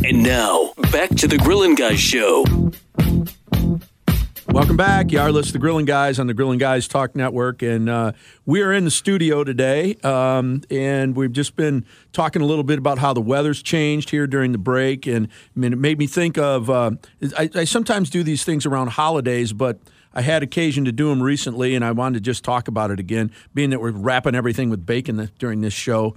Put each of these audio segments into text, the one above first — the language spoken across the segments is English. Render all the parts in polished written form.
And now, back to the Grillin' Guys Show. Welcome back. You are listening to the Grillin' Guys on the Grillin' Guys Talk Network. And we are in the studio today, and we've just been talking a little bit about how the weather's changed here during the break. And I mean, it made me think of I sometimes do these things around holidays, but I had occasion to do them recently, and I wanted to just talk about it again, being that we're wrapping everything with bacon during this show.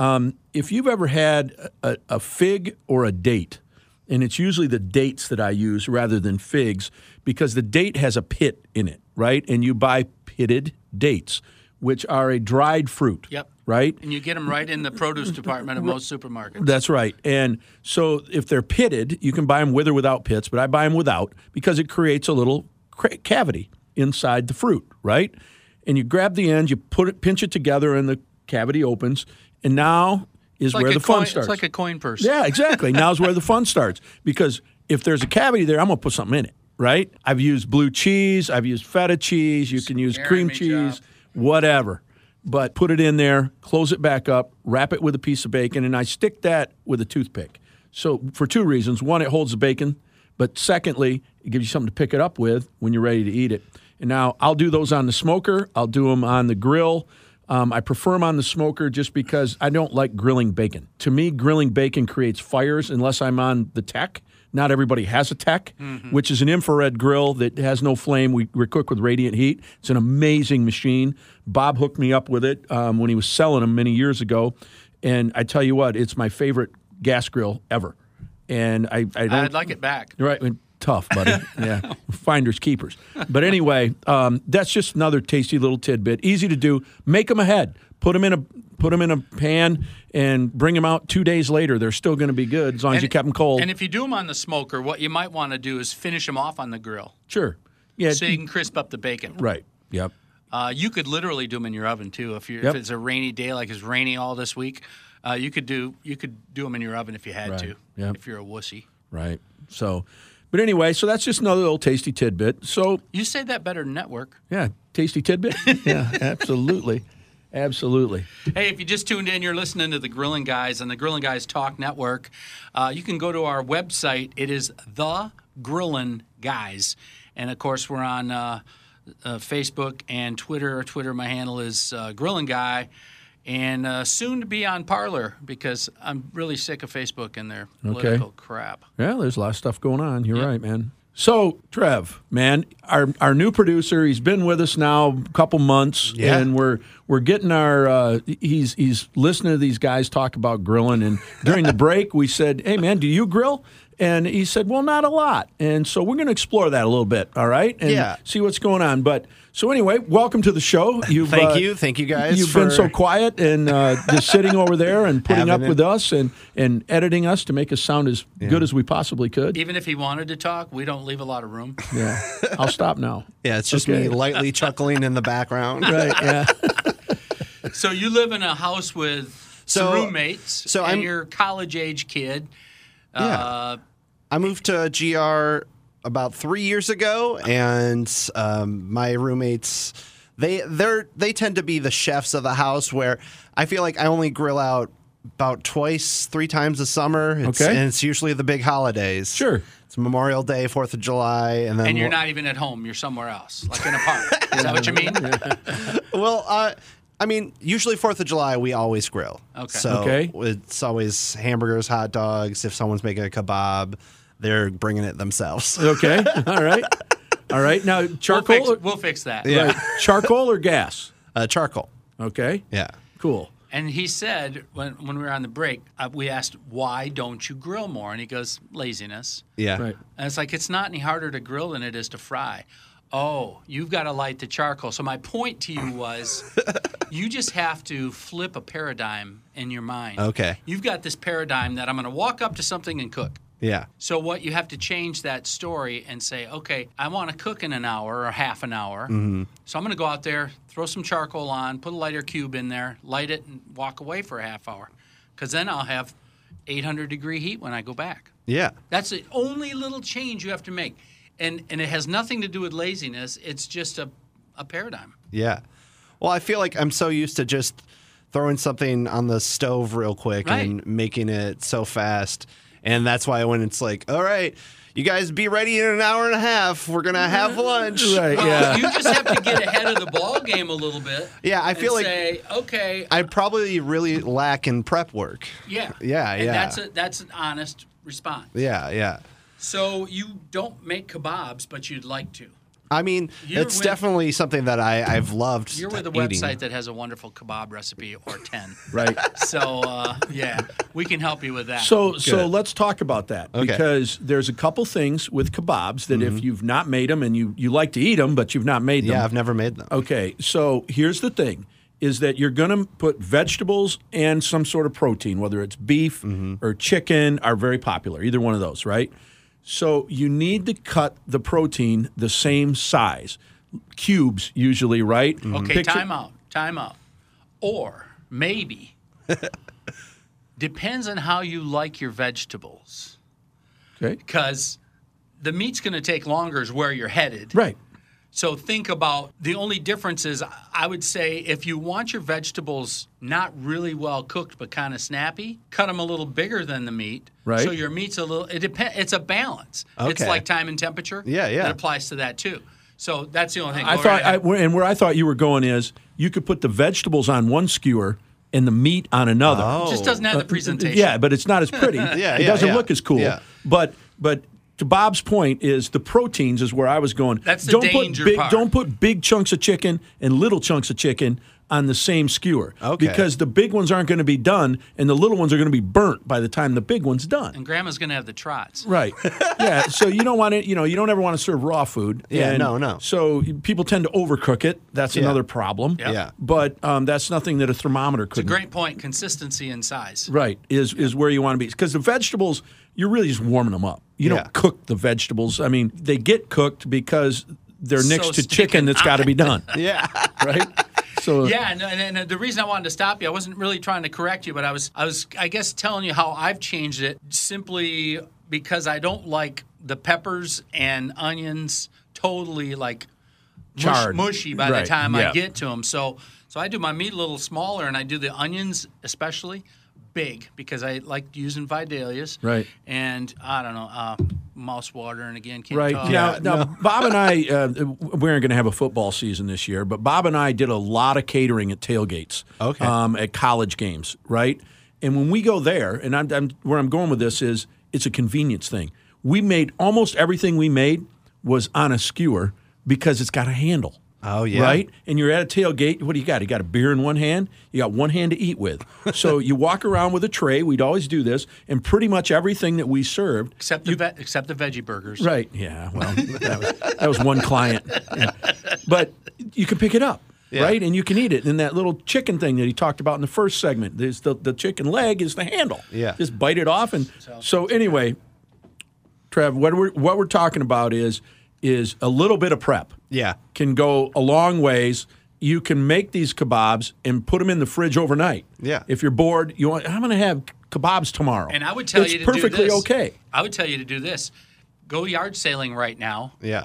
If you've ever had a fig or a date, and it's usually the dates that I use rather than figs, because the date has a pit in it, right? And you buy pitted dates, which are a dried fruit. Yep. Right? And you get them right in the produce department of most supermarkets. That's right. And so if they're pitted, you can buy them with or without pits, but I buy them without because it creates a little cavity inside the fruit, right? And you grab the end, you pinch it together, and the cavity opens, and now is where the fun starts. It's like a coin purse. Yeah, exactly. Now's where the fun starts, because if there's a cavity there, I'm going to put something in it, right? I've used blue cheese. I've used feta cheese. You can use cream cheese, whatever. But put it in there, close it back up, wrap it with a piece of bacon, and I stick that with a toothpick. So for two reasons. One, it holds the bacon, but secondly, it gives you something to pick it up with when you're ready to eat it. And now I'll do those on the smoker. I'll do them on the grill. I prefer them on the smoker just because I don't like grilling bacon. To me, grilling bacon creates fires unless I'm on the tech. Not everybody has a tech, which is an infrared grill that has no flame. We cook with radiant heat. It's an amazing machine. Bob hooked me up with it when he was selling them many years ago. And I tell you what, it's my favorite gas grill ever. And I'd like it back. Right. Tough, buddy. Yeah. Finders keepers. But anyway, that's just another tasty little tidbit. Easy to do. Make them ahead. Put them in a pan and bring them out 2 days later. They're still going to be good as long as you kept them cold. And if you do them on the smoker, what you might want to do is finish them off on the grill. Sure. Yeah. So you can crisp up the bacon. Right. Yep. You could literally do them in your oven too. If it's a rainy day, like it's rainy all this week, you could do them in your oven if you had to. Yep. If you're a wussy. Right. So, but anyway, so that's just another little tasty tidbit. So you say that better than network. Yeah, tasty tidbit. Yeah, absolutely. Absolutely. Hey, if you just tuned in, you're listening to the Grillin' Guys on the Grillin' Guys Talk Network. You can go to our website. It is The Grillin' Guys. And, of course, we're on Facebook and Twitter. Twitter, my handle is Grillin' Guy. And soon to be on Parler because I'm really sick of Facebook and their political crap. Yeah, there's a lot of stuff going on. You're right, man. So, Trev, man, our new producer, he's been with us now a couple months, and we're getting our he's listening to these guys talk about grilling, and during the break we said, "Hey, man, do you grill?" And he said, "Well, not a lot." And so we're going to explore that a little bit, all right? And see what's going on. But so anyway, welcome to the show. Thank you guys. You've been so quiet and just sitting over there and putting up with us and editing us to make us sound as good as we possibly could. Even if he wanted to talk, we don't leave a lot of room. Yeah, I'll stop now. Yeah, it's just me lightly chuckling in the background. Right. Yeah. So you live in a house with some roommates, and you're a college-age kid. I moved to GR about 3 years ago, and my roommates, they tend to be the chefs of the house, where I feel like I only grill out about 2-3 times a summer. And it's usually the big holidays. Sure. It's Memorial Day, 4th of July, and then you're not even at home. You're somewhere else, like in a park. Is that what you mean? Well, I mean, usually 4th of July, we always grill. Okay. So it's always hamburgers, hot dogs. If someone's making a kebab, they're bringing it themselves. Okay. All right. Now, charcoal? We'll fix that. Yeah. Right. Charcoal or gas? Charcoal. Okay. Yeah. Cool. And he said, when we were on the break, we asked, why don't you grill more? And he goes, laziness. Yeah. Right. And it's like, it's not any harder to grill than it is to fry. Oh, you've got to light the charcoal. So my point to you was you just have to flip a paradigm in your mind. Okay. You've got this paradigm that I'm going to walk up to something and cook. Yeah. So what you have to change that story and say, okay, I want to cook in an hour or half an hour. Mm-hmm. So I'm going to go out there, throw some charcoal on, put a lighter cube in there, light it, and walk away for a half hour. Because then I'll have 800-degree heat when I go back. Yeah. That's the only little change you have to make. And it has nothing to do with laziness. It's just a paradigm. Yeah. Well, I feel like I'm so used to just throwing something on the stove real quick and making it so fast. And that's why when it's like, all right, you guys be ready in an hour and a half. We're going to have lunch. Right, Well, yeah. you just have to get ahead of the ball game a little bit. Yeah, I feel and like say, okay, I probably really lack in prep work. yeah, Yeah, and yeah. That's an honest response. Yeah. So you don't make kebabs, but you'd like to. I mean, You're it's with- definitely something that I've loved You're with a eating. website that has a wonderful kebab recipe or 10. Right. So, yeah, we can help you with that. So Good. let's talk about that Okay. because there's a couple things with kebabs that if you've not made them and you like to eat them, but you've not made them. Yeah, I've never made them. Okay, so here's the thing is that you're going to put vegetables and some sort of protein, whether it's beef or chicken, are very popular, either one of those, right? So you need to cut the protein the same size, cubes usually, right? Okay, Picture- time out. Or maybe, depends on how you like your vegetables. Okay, Because the meat's going to take longer is where you're headed. right. So think about the only difference is I would say if you want your vegetables not really well cooked but kind of snappy, cut them a little bigger than the meat. Right. So your meat's a little. It depends. It's a balance. It's Okay. like time and temperature. Yeah. It applies to that too. So that's the only thing. I Go thought, right ahead. and where I thought you were going is you could put the vegetables on one skewer and the meat on another. Oh. It just doesn't have the presentation. Yeah, but it's not as pretty. Yeah, it yeah, doesn't yeah. look as cool. Yeah. But to Bob's point is the proteins is where I was going. That's the danger part. Don't put big chunks of chicken and little chunks of chicken on the same skewer. Okay. Because the big ones aren't going to be done and the little ones are going to be burnt by the time the big one's done. And Grandma's going to have the trots. Right. Yeah. So you don't want it. You don't ever want to serve raw food. Yeah, And no. So people tend to overcook it. That's Yeah. another problem. Yep. Yeah. But that's nothing that a thermometer could. Great point. Consistency and size. Right, is where you want to be. Because the vegetables, you're really just warming them up. You Yeah. don't cook the vegetables. I mean, they get cooked because they're So next to stinking chicken that's got to be done, Yeah. right? So Yeah, and the reason I wanted to stop you, I wasn't really trying to correct you, but I was, I guess, telling you how I've changed it simply because I don't like the peppers and onions totally like Charred. mushy by the Right, time yeah. I get to them. So I do my meat a little smaller, and I do the onions especially big because I like using Vidalias. Right. And I don't know, mouse water, and again, can't Right. talk. Now, Bob and I, we aren't going to have a football season this year, but Bob and I did a lot of catering at tailgates, Okay. at college games, right? And when we go there, and where I'm going with this is it's a convenience thing. We made almost everything we made was on a skewer because it's got a handle. Oh, yeah. Right? And you're at a tailgate. What do you got? You got a beer in one hand. You got one hand to eat with. So you walk around with a tray. We'd always do this. And pretty much everything that we served. Except the veggie burgers. Right. Yeah. Well, that was one client. Yeah. But you can pick it up. Yeah. Right? And you can eat it. And that little chicken thing that he talked about in the first segment, there's the chicken leg is the handle. Yeah. Just bite it off. And so anyway, Trev, what we're talking about is a little bit of prep. Yeah. Can go a long ways. You can make these kebabs and put them in the fridge overnight. Yeah. If you're bored, I'm going to have kebabs tomorrow. And I would tell it's you to do perfectly this. okay. I would tell you to do this. Go yard sailing right now Yeah.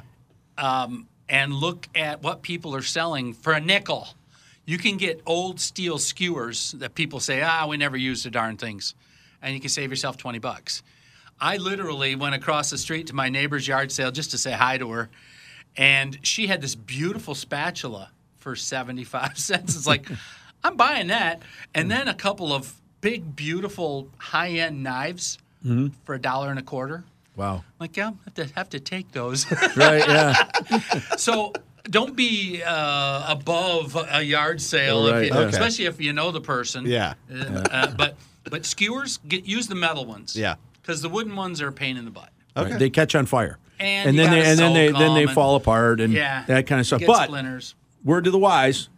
and look at what people are selling for a nickel. You can get old steel skewers that people say, we never use the darn things. And you can save yourself $20. I literally went across the street to my neighbor's yard sale just to say hi to her. And she had this beautiful spatula for 75 cents. It's like, I'm buying that. And then a couple of big, beautiful, high-end knives for $1.25. Wow. I'm like, yeah, I have to take those. Right, yeah. So don't be above a yard sale, Right, okay. especially if you know the person. Yeah. But skewers, use the metal ones. Yeah. Because the wooden ones are a pain in the butt. Right. Okay. They catch on fire. And you then gotta soak then they 'em fall and- apart and Yeah. that kind of stuff. Get But splinters. word to the wise,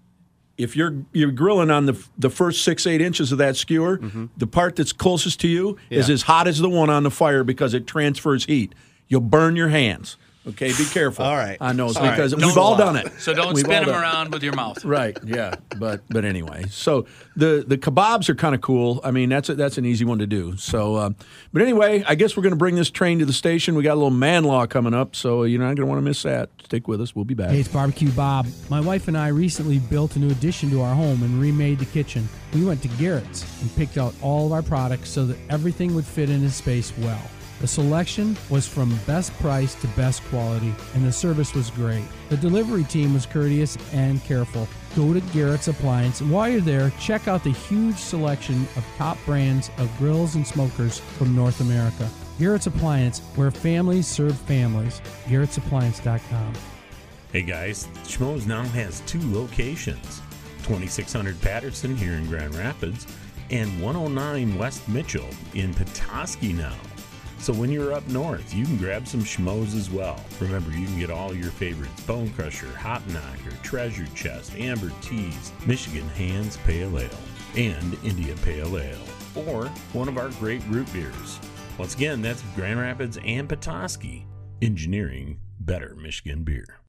if you're grilling on the first 6-8 inches of that skewer, the part that's closest to you is Yeah. as hot as the one on the fire because it transfers heat. You'll burn your hands. Okay, be careful. All right. On those, All right. because Don't we've all done it. So don't We've spin all them done it. around with your mouth. Right, yeah, but anyway, so the kebabs are kind of cool. I mean, that's an easy one to do. So, but anyway, I guess we're going to bring this train to the station. We got a little man law coming up, so you're not going to want to miss that. Stick with us. We'll be back. Hey, it's Barbecue Bob. My wife and I recently built a new addition to our home and remade the kitchen. We went to Garrett's and picked out all of our products so that everything would fit in its space well. The selection was from best price to best quality, and the service was great. The delivery team was courteous and careful. Go to Garrett's Appliance, and while you're there, check out the huge selection of top brands of grills and smokers from North America. Garrett's Appliance, where families serve families. Garrett'sAppliance.com. Hey guys, Schmoes now has 2 locations, 2600 Patterson here in Grand Rapids and 109 West Mitchell in Petoskey now. So when you're up north, you can grab some Schmoes as well. Remember, you can get all your favorites: Bone Crusher, Hop Knocker, Treasure Chest, Amber Teas, Michigan Hands Pale Ale, and India Pale Ale, or one of our great root beers. Once again, that's Grand Rapids and Petoskey. Engineering better Michigan beer.